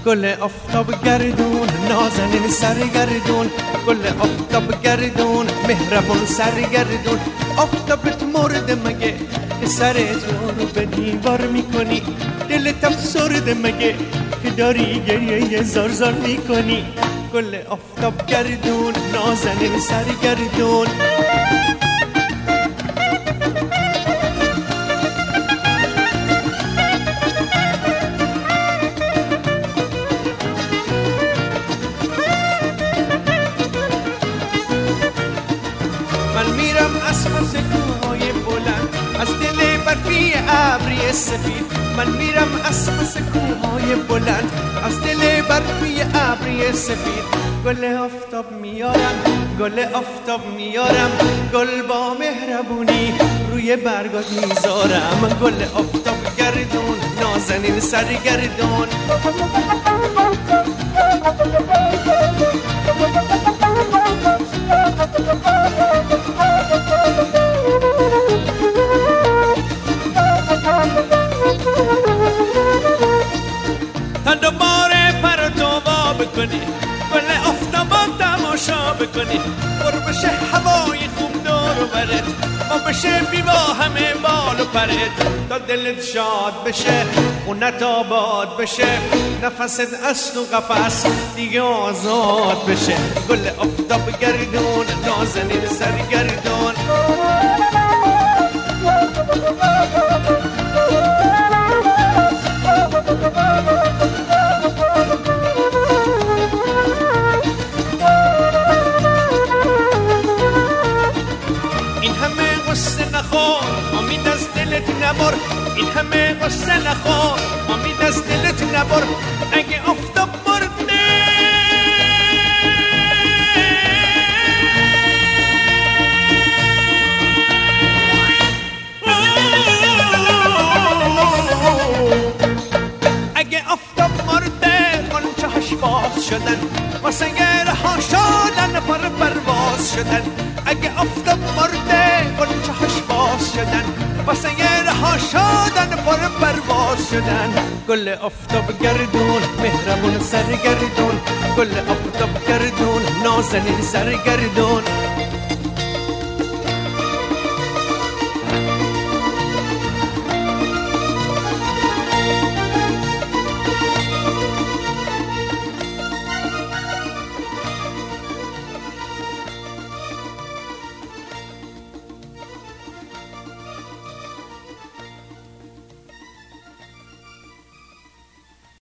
گل آفتاب گردون نازنین سرگردون، گل آفتاب گردون مهربون سرگردون. آفتابت مرده مگه که سرت رو به دیوار میکنی؟ دلت افسرده مگه که داری گریه زار زار میکنی؟ گل آفتاب گردون نازنین سرگردون. من میرم از پس کوههای بلند، از دل برفی ابری سفید. من میرم از پس کوههای بلند، از دل برفی ابری سفید. گل آفتاب میارم، گل آفتاب میارم، گل با مهربونی روی برگات میذارم. گل آفتاب گردون نازنین سرگردون. تا دوباره پر تو وا بکنی، گل آفتاب تماشا بکنی. پر بشه هوای خوب دور و برت، ما بشه بیوا همه بال و پرت. تا دلت شاد بشه خونت آباد بشه، نفست از تو قفس دیگه آزاد بشه. گل آفتاب گردون نازنین سرگردون. این همه غصه نخور امید از دلت نبر، این همه غصه نخور امید از دلت نبر. اگه آفتاب مرده اگه آفتاب مرده غنچه‌هاش باز شدن، واسه رها شدن پر پرواز شدن. اگه آفتاب مرده غنچه‌هاش باز شدن، واسه رها شدن پر پرواز شدن. گل آفتاب گردون مهربون سرگردون، گل آفتاب گردون نازنین سرگردون.